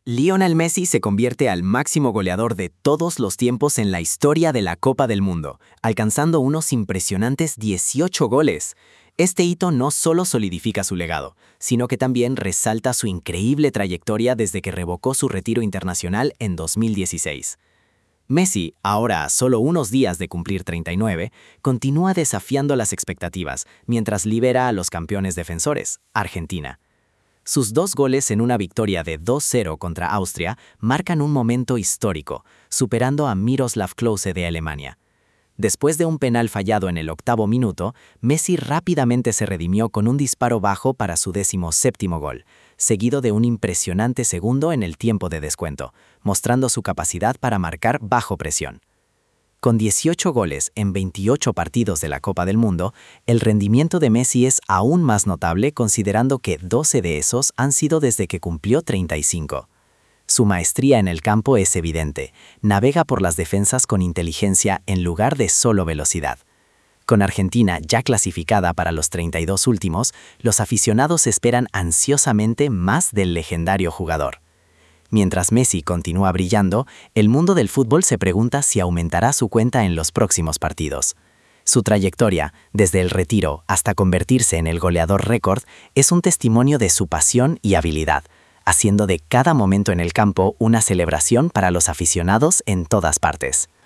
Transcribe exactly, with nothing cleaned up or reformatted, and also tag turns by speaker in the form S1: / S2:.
S1: Lionel Messi se convierte al máximo goleador de todos los tiempos en la historia de la Copa del Mundo, alcanzando unos impresionantes dieciocho goles. Este hito no solo solidifica su legado, sino que también resalta su increíble trayectoria desde que revocó su retiro internacional en dos mil dieciséis. Messi, ahora a solo unos días de cumplir treinta y nueve, continúa desafiando las expectativas mientras libera a los campeones defensores, Argentina. Sus dos goles en una victoria de dos cero contra Austria marcan un momento histórico, superando a Miroslav Klose de Alemania. Después de un penal fallado en el octavo minuto, Messi rápidamente se redimió con un disparo bajo para su décimo séptimo gol, seguido de un impresionante segundo en el tiempo de descuento, mostrando su capacidad para marcar bajo presión. Con dieciocho goles en veintiocho partidos de la Copa del Mundo, el rendimiento de Messi es aún más notable considerando que doce de esos han sido desde que cumplió treinta y cinco. Su maestría en el campo es evidente, navega por las defensas con inteligencia en lugar de solo velocidad. Con Argentina ya clasificada para los treinta y dos últimos, los aficionados esperan ansiosamente más del legendario jugador. Mientras Messi continúa brillando, el mundo del fútbol se pregunta si aumentará su cuenta en los próximos partidos. Su trayectoria, desde el retiro hasta convertirse en el goleador récord, es un testimonio de su pasión y habilidad, haciendo de cada momento en el campo una celebración para los aficionados en todas partes.